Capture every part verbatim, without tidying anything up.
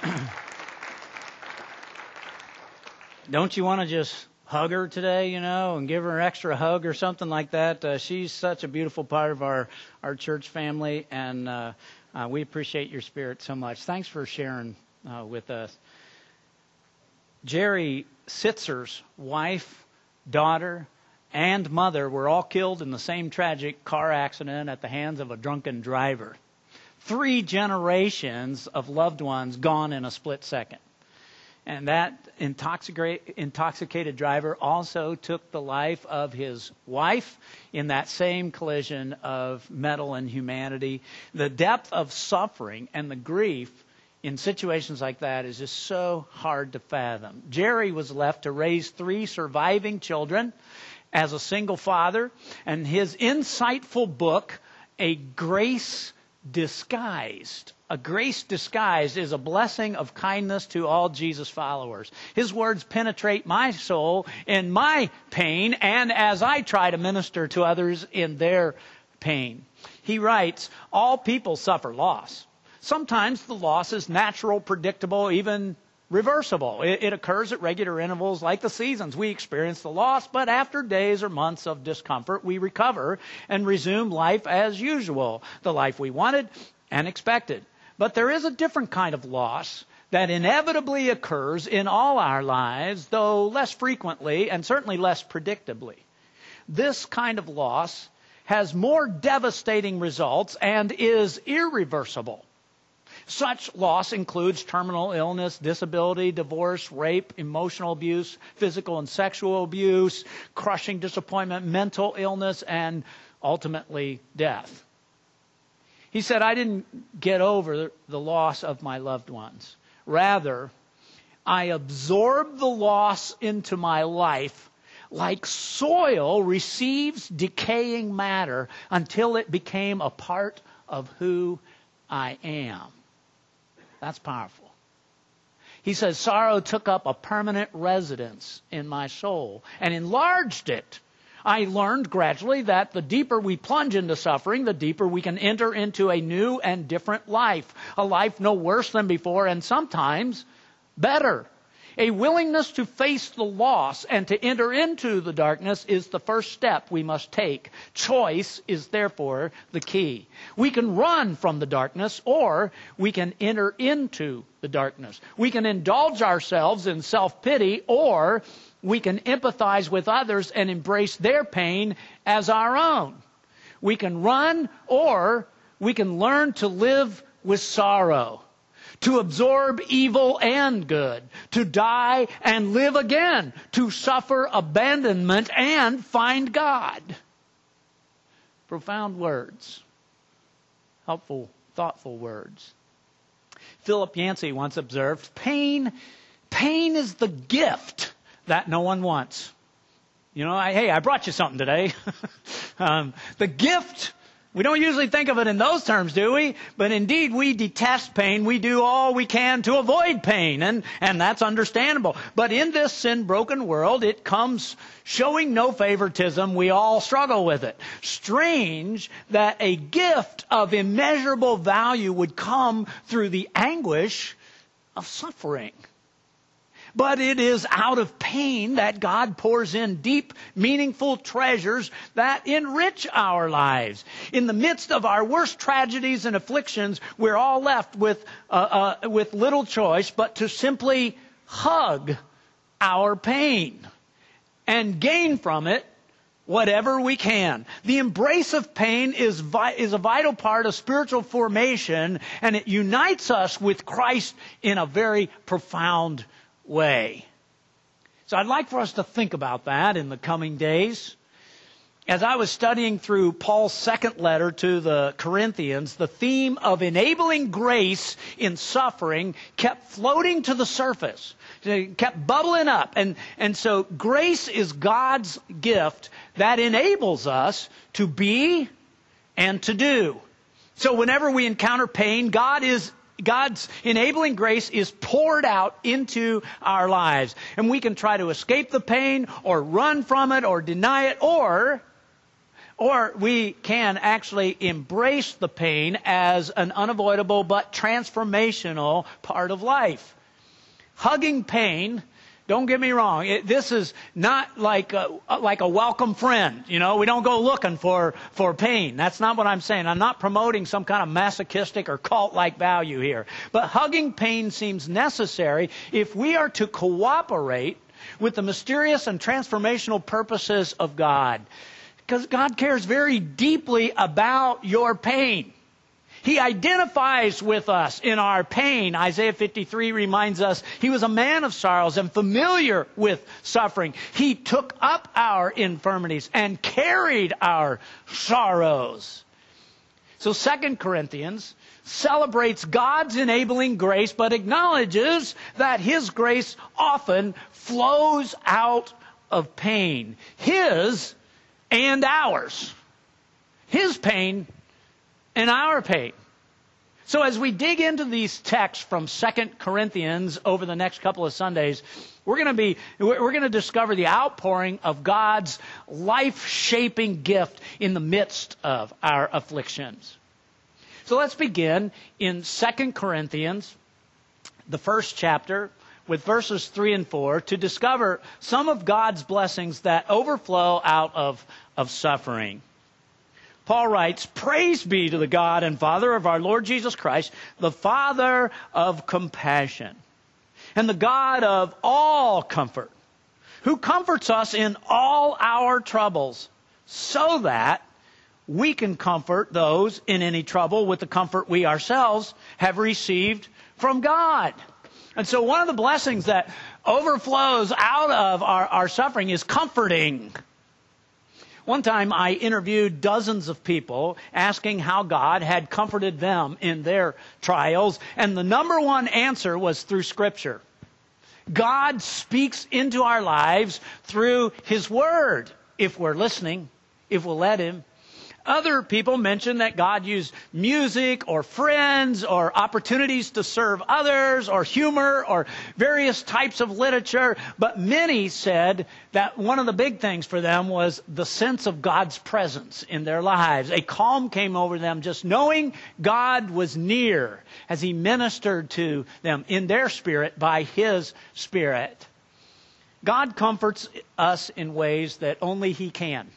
Don't you want to just hug her today, you know, and give her an extra hug or something like that? Uh, she's such a beautiful part of our, our church family, and uh, uh, we appreciate your spirit so much. Thanks for sharing uh, with us. Jerry Sitzer's wife, daughter, and mother were all killed in the same tragic car accident at the hands of a drunken driver. Three generations of loved ones gone in a split second. And that intoxicated driver also took the life of his wife in that same collision of metal and humanity. The depth of suffering and the grief in situations like that is just so hard to fathom. Jerry was left to raise three surviving children as a single father, and his insightful book, A Grace Disguised. A grace disguised is a blessing of kindness to all Jesus followers. His words penetrate my soul in my pain and as I try to minister to others in their pain. He writes, all people suffer loss. Sometimes the loss is natural, predictable, even reversible. It, it occurs at regular intervals like the seasons. We experience the loss, but after days or months of discomfort, we recover and resume life as usual, the life we wanted and expected. But there is a different kind of loss that inevitably occurs in all our lives, though less frequently and certainly less predictably. This kind of loss has more devastating results and is irreversible. Such loss includes terminal illness, disability, divorce, rape, emotional abuse, physical and sexual abuse, crushing disappointment, mental illness, and ultimately death. He said, I didn't get over the loss of my loved ones. Rather, I absorbed the loss into my life like soil receives decaying matter until it became a part of who I am. That's powerful. He says, sorrow took up a permanent residence in my soul and enlarged it. I learned gradually that the deeper we plunge into suffering, the deeper we can enter into a new and different life. A life no worse than before and sometimes better. A willingness to face the loss and to enter into the darkness is the first step we must take. Choice is therefore the key. We can run from the darkness or we can enter into the darkness. We can indulge ourselves in self-pity or we can empathize with others and embrace their pain as our own. We can run or we can learn to live with sorrow. To absorb evil and good, to die and live again, to suffer abandonment and find God. Profound words. Helpful, thoughtful words. Philip Yancey once observed, pain, pain is the gift that no one wants. You know, I, hey, I brought you something today. um, the gift. We don't usually think of it in those terms, do we? But indeed, we detest pain. We do all we can to avoid pain, and, and that's understandable. But in this sin-broken world, it comes showing no favoritism. We all struggle with it. Strange that a gift of immeasurable value would come through the anguish of suffering. But it is out of pain that God pours in deep, meaningful treasures that enrich our lives. In the midst of our worst tragedies and afflictions, we're all left with uh, uh, with little choice but to simply hug our pain and gain from it whatever we can. The embrace of pain is vi- is a vital part of spiritual formation, and it unites us with Christ in a very profound way. So I'd like for us to think about that in the coming days. As I was studying through Paul's second letter to the Corinthians, the theme of enabling grace in suffering kept floating to the surface. It kept bubbling up. And, and so grace is God's gift that enables us to be and to do. So whenever we encounter pain, God is God's enabling grace is poured out into our lives. And we can try to escape the pain or run from it or deny it, or Or we can actually embrace the pain as an unavoidable but transformational part of life. Hugging pain, don't get me wrong, it, this is not like a, like a welcome friend. You know, we don't go looking for, for pain. That's not what I'm saying. I'm not promoting some kind of masochistic or cult-like value here. But hugging pain seems necessary if we are to cooperate with the mysterious and transformational purposes of God. Because God cares very deeply about your pain. He identifies with us in our pain. Isaiah fifty-three reminds us He was a man of sorrows and familiar with suffering. He took up our infirmities and carried our sorrows. So Second Corinthians celebrates God's enabling grace, but acknowledges that His grace often flows out of pain. His and ours. His pain and our pain. So as we dig into these texts from Second Corinthians over the next couple of Sundays, we're going to be we're going to discover the outpouring of God's life-shaping gift in the midst of our afflictions. So let's begin in Second Corinthians, the first chapter, with verses three and four, to discover some of God's blessings that overflow out of, of suffering. Paul writes, "Praise be to the God and Father of our Lord Jesus Christ, the Father of compassion, and the God of all comfort, who comforts us in all our troubles, so that we can comfort those in any trouble with the comfort we ourselves have received from God." And so one of the blessings that overflows out of our, our suffering is comforting. One time I interviewed dozens of people asking how God had comforted them in their trials, and the number one answer was through Scripture. God speaks into our lives through His Word, if we're listening, if we'll let Him. Other people mention that God used music or friends or opportunities to serve others or humor or various types of literature. But many said that one of the big things for them was the sense of God's presence in their lives. A calm came over them just knowing God was near as He ministered to them in their spirit by His Spirit. God comforts us in ways that only He can.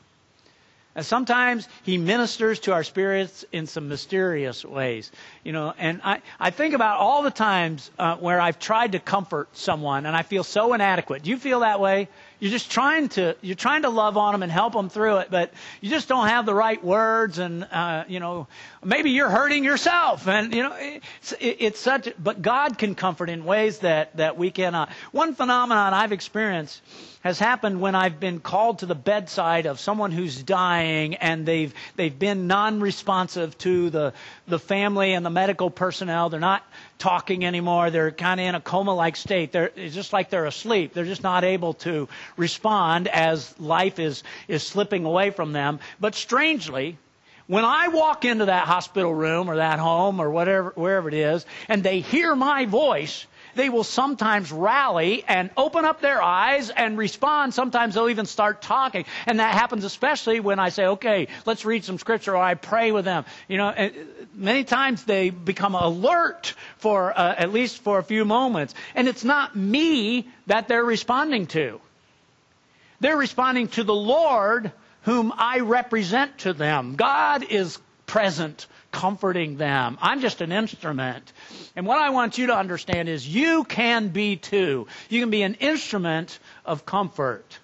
And sometimes He ministers to our spirits in some mysterious ways. You know, and I, I think about all the times uh, where I've tried to comfort someone and I feel so inadequate. Do you feel that way? You're just trying to, you're trying to love on them and help them through it, but you just don't have the right words, and, uh, you know, maybe you're hurting yourself, and, you know, it's, it, it's such, but God can comfort in ways that, that we cannot. One phenomenon I've experienced has happened when I've been called to the bedside of someone who's dying, and they've, they've been non-responsive to the, the family and the medical personnel. They're not talking anymore. They're kind of in a coma-like state. They're, it's just like they're asleep. They're just not able to respond as life is, is slipping away from them. But strangely, when I walk into that hospital room or that home or whatever, wherever it is, and they hear my voice, they will sometimes rally and open up their eyes and respond. Sometimes they'll even start talking. And that happens especially when I say, okay, let's read some scripture, or I pray with them. You know, and many times they become alert for uh, at least for a few moments. And it's not me that they're responding to. They're responding to the Lord whom I represent to them. God is present, comforting them. I'm just an instrument. And what I want you to understand is you can be too. You can be an instrument of comfort.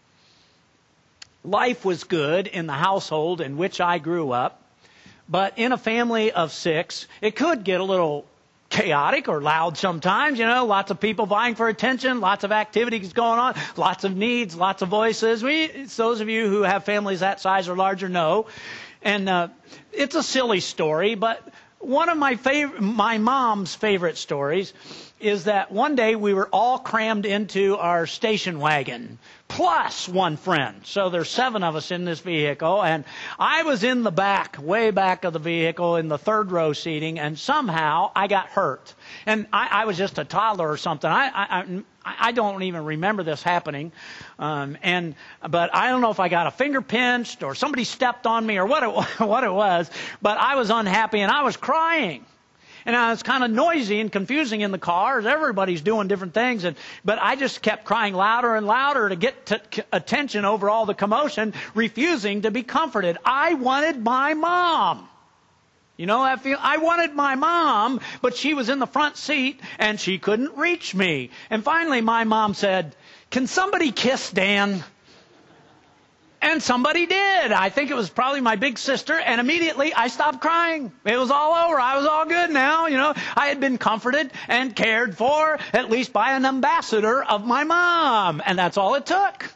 Life was good in the household in which I grew up, but in a family of six, it could get a little chaotic or loud sometimes, you know, lots of people vying for attention, lots of activities going on, lots of needs, lots of voices. We, those of you who have families that size or larger know. And uh, it's a silly story, but one of my favorite, my mom's favorite stories is that one day we were all crammed into our station wagon, plus one friend. So there's seven of us in this vehicle, and I was in the back, way back of the vehicle, in the third row seating, and somehow I got hurt. And I, I was just a toddler or something. I, I, I don't even remember this happening. Um, and, but I don't know if I got a finger pinched or somebody stepped on me or what it, what it was, but I was unhappy and I was crying. And uh, it's kind of noisy and confusing in the car as everybody's doing different things. And but I just kept crying louder and louder to get t- attention over all the commotion, refusing to be comforted. I wanted my mom. You know that feel? I wanted my mom, but she was in the front seat and she couldn't reach me. And finally my mom said, "Can somebody kiss Dan?" And somebody did. I think it was probably my big sister. And immediately I stopped crying. It was all over. I was all good now. You know, I had been comforted and cared for, at least by an ambassador of my mom. And that's all it took.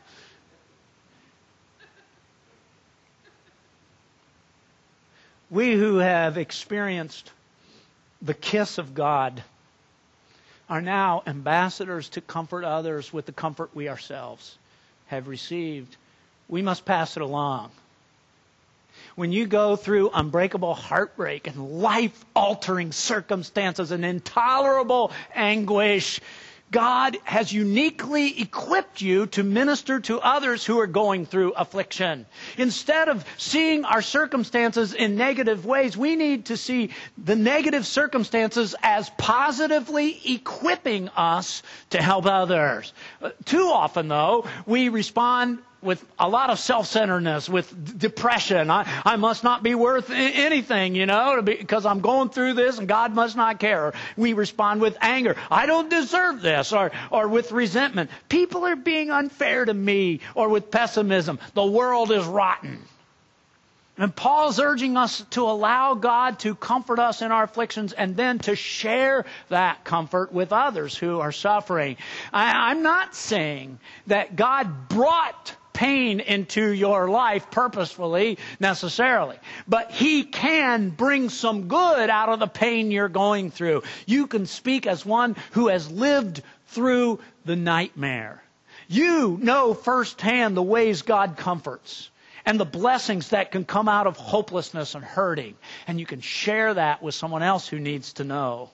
We who have experienced the kiss of God are now ambassadors to comfort others with the comfort we ourselves have received. We must pass it along. When you go through unbreakable heartbreak and life-altering circumstances and intolerable anguish, God has uniquely equipped you to minister to others who are going through affliction. Instead of seeing our circumstances in negative ways, we need to see the negative circumstances as positively equipping us to help others. Too often, though, we respond with a lot of self-centeredness, with depression. I, I must not be worth anything, you know, because I'm going through this and God must not care. We respond with anger. I don't deserve this. Or, or with resentment. People are being unfair to me. Or with pessimism. The world is rotten. And Paul's urging us to allow God to comfort us in our afflictions and then to share that comfort with others who are suffering. I, I'm not saying that God brought pain into your life purposefully, necessarily. But He can bring some good out of the pain you're going through. You can speak as one who has lived through the nightmare. You know firsthand the ways God comforts and the blessings that can come out of hopelessness and hurting. And you can share that with someone else who needs to know.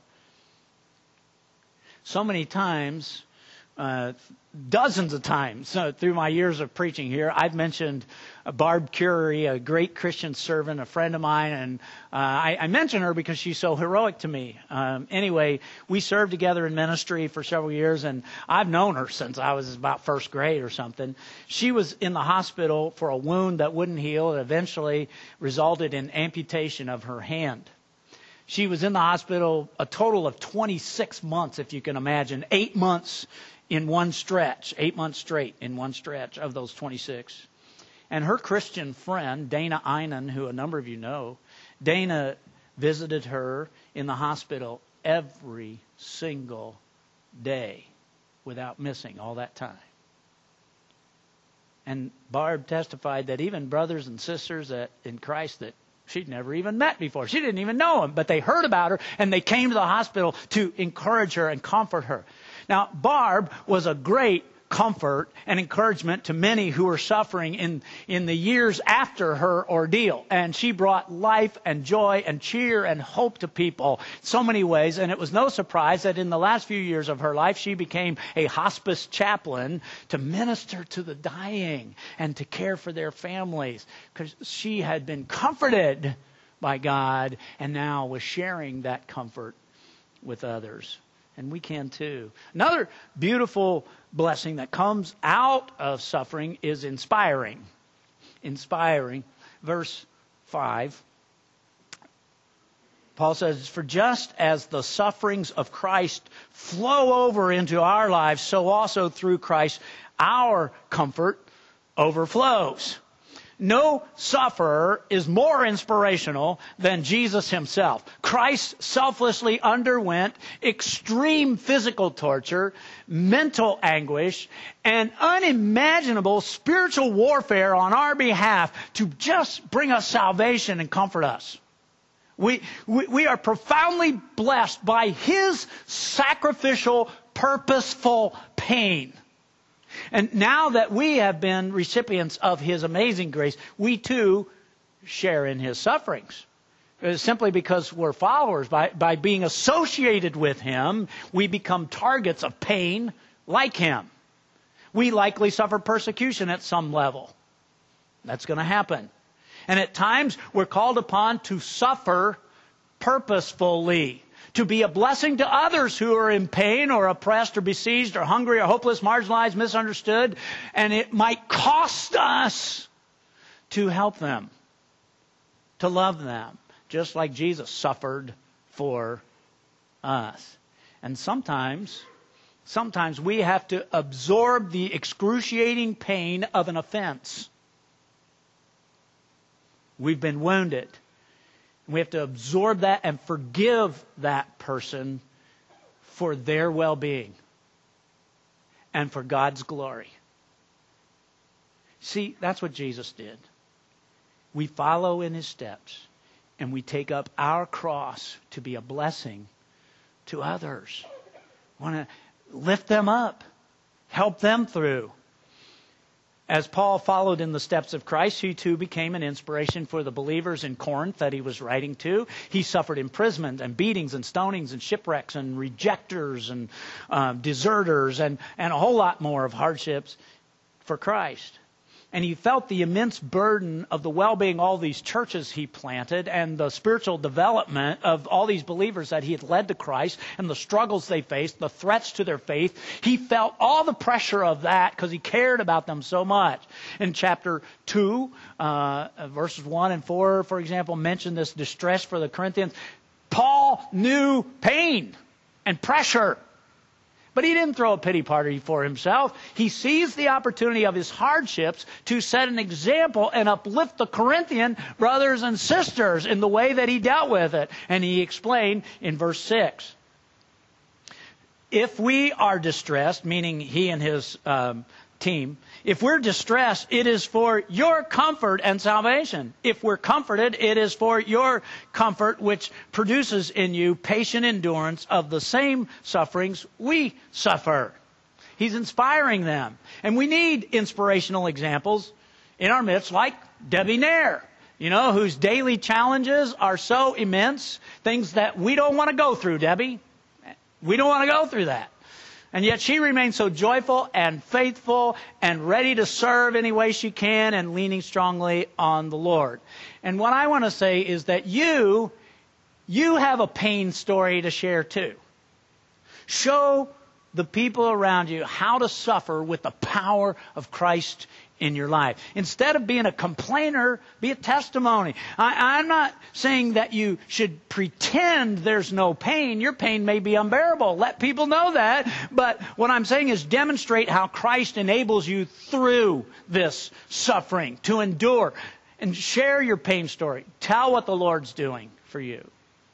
So many times, Uh, dozens of times uh, through my years of preaching here, I've mentioned uh, Barb Curie, a great Christian servant, a friend of mine, and uh, I, I mention her because she's so heroic to me. Um, anyway, we served together in ministry for several years, and I've known her since I was about first grade or something. She was in the hospital for a wound that wouldn't heal. It eventually resulted in amputation of her hand. She was in the hospital a total of twenty-six months, if you can imagine, eight months in one stretch, eight months straight in one stretch of those twenty-six. And her Christian friend, Dana Einan, who a number of you know, Dana visited her in the hospital every single day without missing all that time. And Barb testified that even brothers and sisters that in Christ that she'd never even met before, she didn't even know them, but they heard about her and they came to the hospital to encourage her and comfort her. Now, Barb was a great comfort and encouragement to many who were suffering in, in the years after her ordeal. And she brought life and joy and cheer and hope to people in so many ways. And it was no surprise that in the last few years of her life, she became a hospice chaplain to minister to the dying and to care for their families, because she had been comforted by God and now was sharing that comfort with others. And we can too. Another beautiful blessing that comes out of suffering is inspiring. Inspiring. Verse five. Paul says, "For just as the sufferings of Christ flow over into our lives, so also through Christ our comfort overflows." No sufferer is more inspirational than Jesus Himself. Christ selflessly underwent extreme physical torture, mental anguish, and unimaginable spiritual warfare on our behalf to just bring us salvation and comfort us. We, we, we are profoundly blessed by His sacrificial, purposeful pain. And now that we have been recipients of His amazing grace, we too share in His sufferings. Simply because we're followers, by, by being associated with Him, we become targets of pain, like him. We likely suffer persecution at some level. That's going to happen. And at times, we're called upon to suffer purposefully, to be a blessing to others who are in pain or oppressed or besieged or hungry or hopeless, marginalized, misunderstood. And it might cost us to help them, to love them, just like Jesus suffered for us. And sometimes, sometimes we have to absorb the excruciating pain of an offense. We've been wounded. We have to absorb that and forgive that person for their well-being and for God's glory. See, that's what Jesus did. We follow in his steps, and we take up our cross to be a blessing to others. We want to lift them up, help them through. As Paul followed in the steps of Christ, he too became an inspiration for the believers in Corinth that he was writing to. He suffered imprisonment and beatings and stonings and shipwrecks and rejectors and uh, deserters and, and a whole lot more of hardships for Christ. And he felt the immense burden of the well-being of all these churches he planted and the spiritual development of all these believers that he had led to Christ and the struggles they faced, the threats to their faith. He felt all the pressure of that because he cared about them so much. In chapter two, uh, verses one and four, for example, mention this distress for the Corinthians. Paul knew pain and pressure. But he didn't throw a pity party for himself. He seized the opportunity of his hardships to set an example and uplift the Corinthian brothers and sisters in the way that he dealt with it. And he explained in verse six. If we are distressed, meaning he and his um, team, if we're distressed, it is for your comfort and salvation. If we're comforted, it is for your comfort, which produces in you patient endurance of the same sufferings we suffer. He's inspiring them. And we need inspirational examples in our midst, like Debbie Nair, you know, whose daily challenges are so immense, things that we don't want to go through, Debbie. We don't want to go through that. And yet she remains so joyful and faithful and ready to serve any way she can and leaning strongly on the Lord. And what I want to say is that you, you have a pain story to share too. Show the people around you how to suffer with the power of Christ in your life. Instead of being a complainer, be a testimony. I, I'm not saying that you should pretend there's no pain. Your pain may be unbearable. Let people know that. But what I'm saying is demonstrate how Christ enables you through this suffering to endure. And share your pain story. Tell what the Lord's doing for you.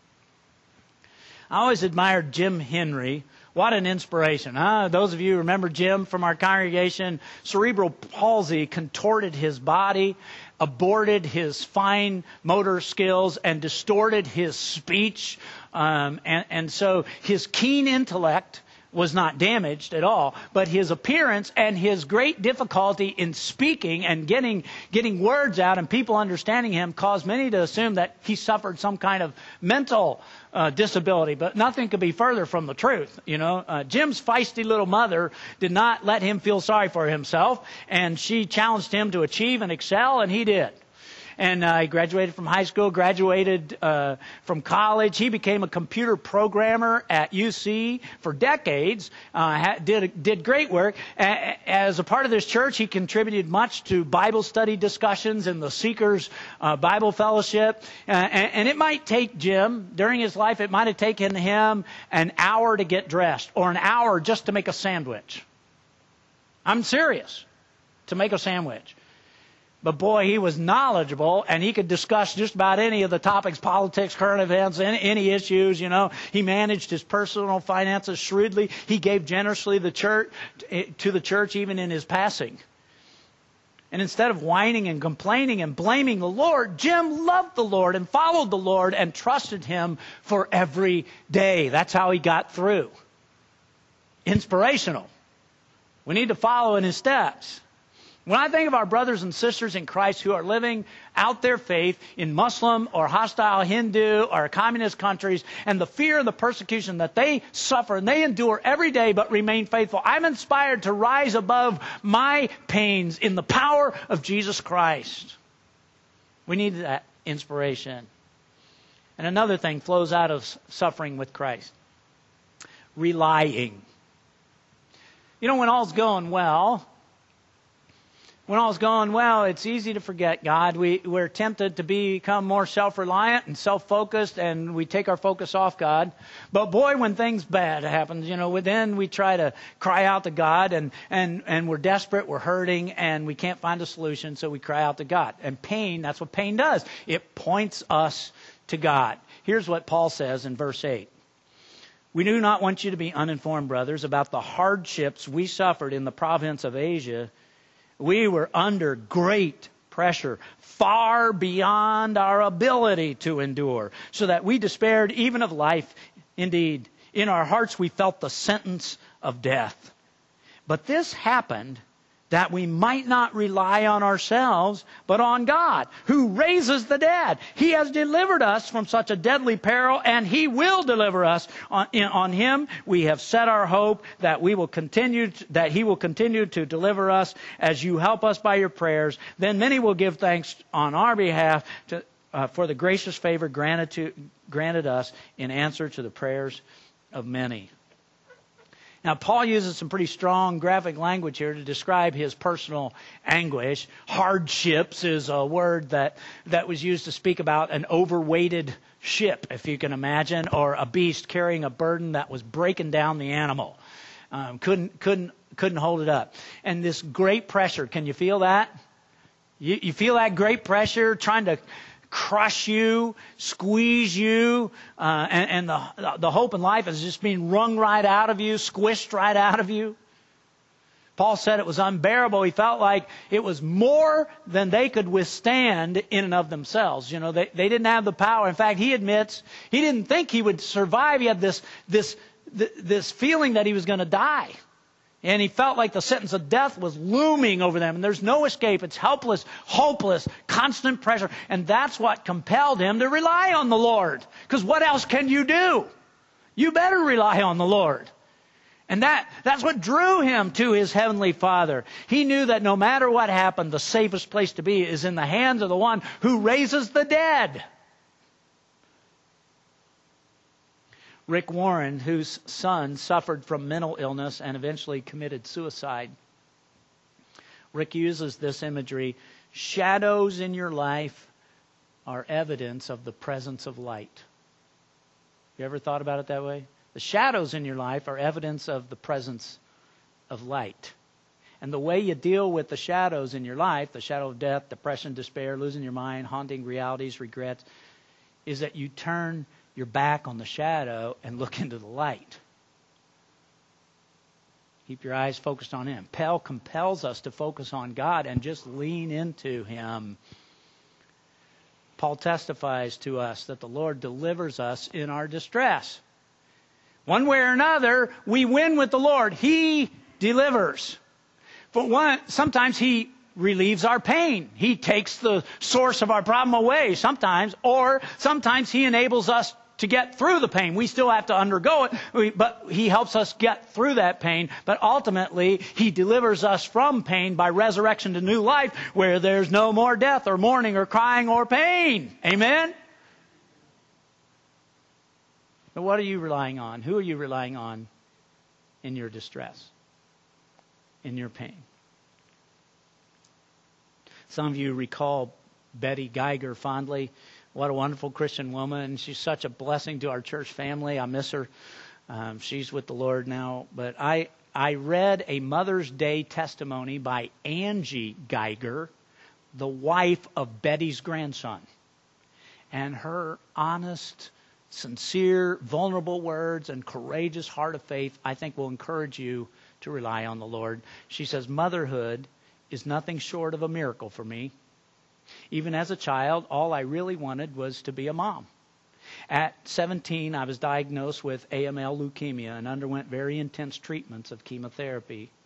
I always admired Jim Henry. What an inspiration, huh? Those of you who remember Jim from our congregation, cerebral palsy contorted his body, aborted his fine motor skills, and distorted his speech. Um, and, and so his keen intellect was not damaged at all, but his appearance and his great difficulty in speaking and getting getting words out and people understanding him caused many to assume that he suffered some kind of mental uh, disability. But nothing could be further from the truth. You know, uh, Jim's feisty little mother did not let him feel sorry for himself, and she challenged him to achieve and excel, and he did. And uh, he graduated from high school, graduated uh, from college. He became a computer programmer at U C for decades, uh, ha- did, did great work. A- as a part of this church, he contributed much to Bible study discussions in the Seekers uh, Bible Fellowship. Uh, and, and it might take Jim, during his life, it might have taken him an hour to get dressed or an hour just to make a sandwich. I'm serious, to make a sandwich. But boy, he was knowledgeable, and he could discuss just about any of the topics, politics, current events, any, any issues, you know. He managed his personal finances shrewdly. He gave generously the church, to the church even in his passing. And instead of whining and complaining and blaming the Lord, Jim loved the Lord and followed the Lord and trusted Him for every day. That's how he got through. Inspirational. We need to follow in his steps. When I think of our brothers and sisters in Christ who are living out their faith in Muslim or hostile Hindu or communist countries, and the fear of the persecution that they suffer and they endure every day but remain faithful, I'm inspired to rise above my pains in the power of Jesus Christ. We need that inspiration. And another thing flows out of suffering with Christ. Relying. You know, when all's going well, when all's going well, it's easy to forget God. We, we're tempted to become more self-reliant and self-focused, and we take our focus off God. But boy, when things bad happen, you know, then we try to cry out to God, and, and, and we're desperate, we're hurting, and we can't find a solution, so we cry out to God. And pain, that's what pain does. It points us to God. Here's what Paul says in verse eight. We do not want you to be uninformed, brothers, about the hardships we suffered in the province of Asia. We were under great pressure, far beyond our ability to endure, so that we despaired even of life. Indeed, in our hearts we felt the sentence of death. But this happened that we might not rely on ourselves, but on God, who raises the dead. He has delivered us from such a deadly peril, and He will deliver us. On, in, on Him we have set our hope that we will continue, to, that He will continue to deliver us as you help us by your prayers. Then many will give thanks on our behalf to, uh, for the gracious favor granted to granted us in answer to the prayers of many. Now, Paul uses some pretty strong graphic language here to describe his personal anguish. Hardships is a word that, that was used to speak about an overweighted ship, if you can imagine, or a beast carrying a burden that was breaking down the animal. Um, couldn't, couldn't, couldn't hold it up. And this great pressure, can you feel that? You, you feel that great pressure trying to crush you, squeeze you, uh, and, and the, the hope in life is just being wrung right out of you, squished right out of you. Paul said it was unbearable. He felt like it was more than they could withstand in and of themselves. You know, they, they didn't have the power. In fact, he admits he didn't think he would survive. He had this, this, this feeling that he was going to die. And he felt like the sentence of death was looming over them. And there's no escape. It's helpless, hopeless, constant pressure. And that's what compelled him to rely on the Lord. Because what else can you do? You better rely on the Lord. And that, that's what drew him to his heavenly Father. He knew that no matter what happened, the safest place to be is in the hands of the one who raises the dead. Rick Warren, whose son suffered from mental illness and eventually committed suicide. Rick uses this imagery. Shadows in your life are evidence of the presence of light. You ever thought about it that way? The shadows in your life are evidence of the presence of light. And the way you deal with the shadows in your life, the shadow of death, depression, despair, losing your mind, haunting realities, regrets, is that you turn your back on the shadow and look into the light. Keep your eyes focused on Him. Paul compels us to focus on God and just lean into Him. Paul testifies to us that the Lord delivers us in our distress. One way or another, we win with the Lord. He delivers. But one, sometimes He relieves our pain. He takes the source of our problem away sometimes, or sometimes He enables us to get through the pain. We still have to undergo it, but He helps us get through that pain. But ultimately, He delivers us from pain by resurrection to new life, where there's no more death or mourning or crying or pain. Amen? But what are you relying on? Who are you relying on in your distress, in your pain? Some of you recall Betty Geiger fondly. What a wonderful Christian woman. She's such a blessing to our church family. I miss her. Um, she's with the Lord now. But I, I read a Mother's Day testimony by Angie Geiger, the wife of Betty's grandson. And her honest, sincere, vulnerable words and courageous heart of faith, I think, will encourage you to rely on the Lord. She says, motherhood is nothing short of a miracle for me. Even as a child, all I really wanted was to be a mom. At seventeen, I was diagnosed with A M L leukemia and underwent very intense treatments of chemotherapy.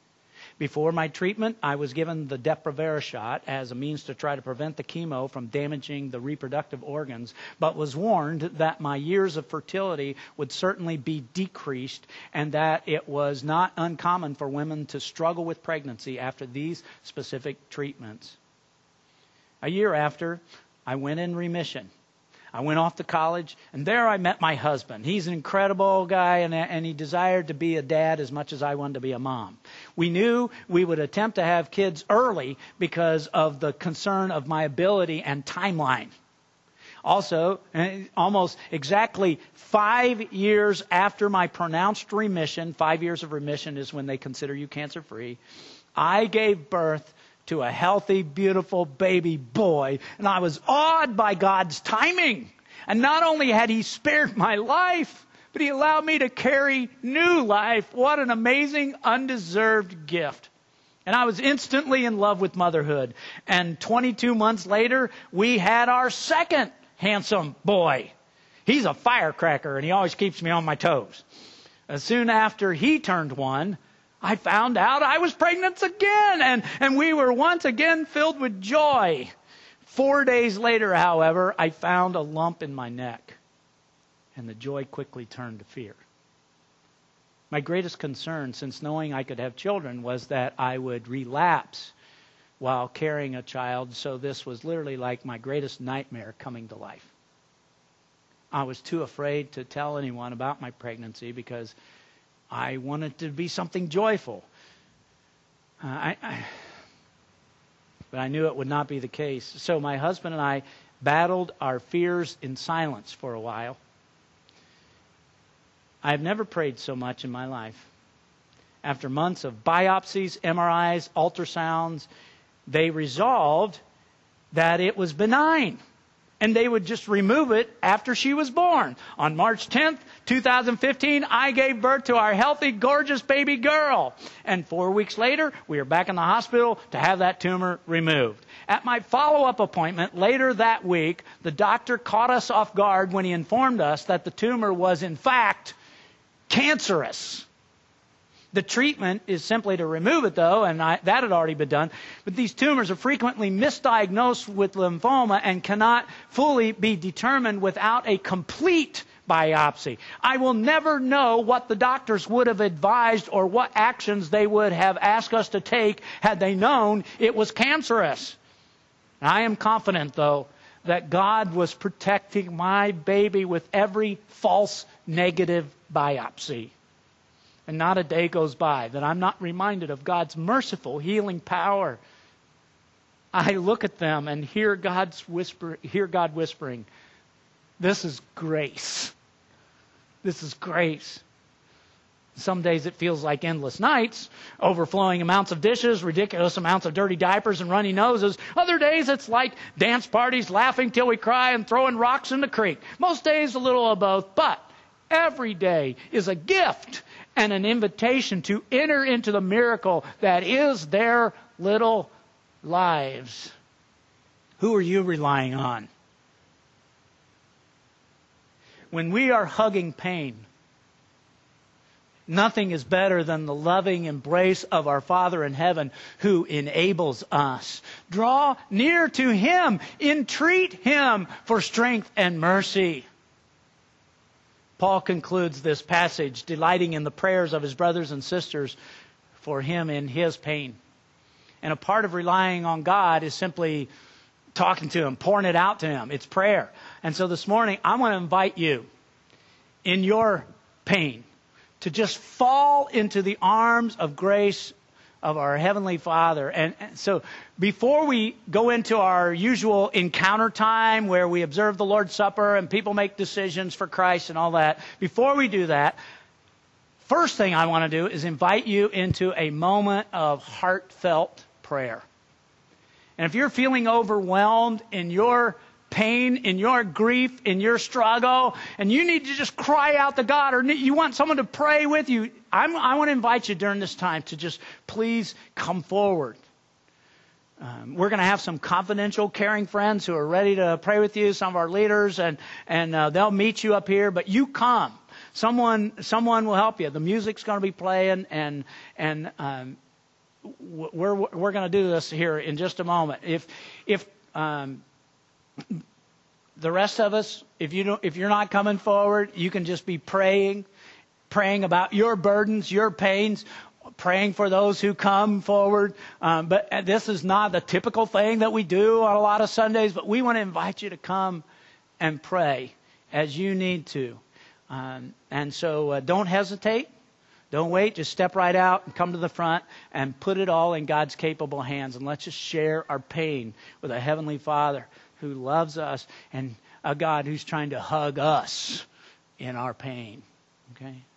Before my treatment, I was given the Depo-Provera shot as a means to try to prevent the chemo from damaging the reproductive organs, but was warned that my years of fertility would certainly be decreased and that it was not uncommon for women to struggle with pregnancy after these specific treatments. A year after, I went in remission. I went off to college, and there I met my husband. He's an incredible guy, and, and he desired to be a dad as much as I wanted to be a mom. We knew we would attempt to have kids early because of the concern of my ability and timeline. Also, almost exactly five years after my pronounced remission, five years of remission is when they consider you cancer-free, I gave birth to a healthy, beautiful baby boy. And I was awed by God's timing. And not only had He spared my life, but He allowed me to carry new life. What an amazing, undeserved gift. And I was instantly in love with motherhood. And twenty-two months later, we had our second handsome boy. He's a firecracker, and he always keeps me on my toes. As soon after he turned one, I found out I was pregnant again, and, and we were once again filled with joy. Four days later, however, I found a lump in my neck, and the joy quickly turned to fear. My greatest concern, since knowing I could have children, was that I would relapse while carrying a child, so this was literally like my greatest nightmare coming to life. I was too afraid to tell anyone about my pregnancy because I wanted to be something joyful. Uh, I, I, but I knew it would not be the case. So my husband and I battled our fears in silence for a while. I have never prayed so much in my life. After months of biopsies, M R Is, ultrasounds, they resolved that it was benign. And they would just remove it after she was born. On March tenth, two thousand fifteen, I gave birth to our healthy, gorgeous baby girl. And four weeks later, we were back in the hospital to have that tumor removed. At my follow-up appointment later that week, the doctor caught us off guard when he informed us that the tumor was, in fact, cancerous. The treatment is simply to remove it, though, and I, that had already been done. But these tumors are frequently misdiagnosed with lymphoma and cannot fully be determined without a complete biopsy. I will never know what the doctors would have advised or what actions they would have asked us to take had they known it was cancerous. I am confident, though, that God was protecting my baby with every false negative biopsy. And not a day goes by that I'm not reminded of God's merciful healing power. I look at them and hear God's whisper, hear God whispering, "This is grace. This is grace." Some days it feels like endless nights, overflowing amounts of dishes, ridiculous amounts of dirty diapers and runny noses. Other days it's like dance parties, laughing till we cry, and throwing rocks in the creek. Most days a little of both, but every day is a gift and an invitation to enter into the miracle that is their little lives. Who are you relying on? When we are hugging pain, nothing is better than the loving embrace of our Father in heaven who enables us. Draw near to Him. Entreat Him for strength and mercy. Paul concludes this passage delighting in the prayers of his brothers and sisters for him in his pain. And a part of relying on God is simply talking to Him, pouring it out to Him. It's prayer. And so this morning, I want to invite you in your pain to just fall into the arms of grace of our Heavenly Father. And, and so before we go into our usual encounter time where we observe the Lord's Supper and people make decisions for Christ and all that, before we do that, first thing I want to do is invite you into a moment of heartfelt prayer. And if you're feeling overwhelmed in your pain, in your grief, in your struggle, and you need to just cry out to God, or you want someone to pray with you, I'm, I want to invite you during this time to just please come forward. Um, we're going to have some confidential, caring friends who are ready to pray with you, some of our leaders, and, and uh, they'll meet you up here, but you come. Someone someone will help you. The music's going to be playing, and, and um, we're we're going to do this here in just a moment. If if um, the rest of us, if you don't, if you're not coming forward, you can just be praying, praying about your burdens, your pains, praying for those who come forward. Um, but this is not the typical thing that we do on a lot of Sundays. But we want to invite you to come and pray as you need to. Um, and so uh, don't hesitate. Don't wait. Just step right out and come to the front and put it all in God's capable hands. And let's just share our pain with a Heavenly Father who loves us and a God who's trying to hug us in our pain. Okay?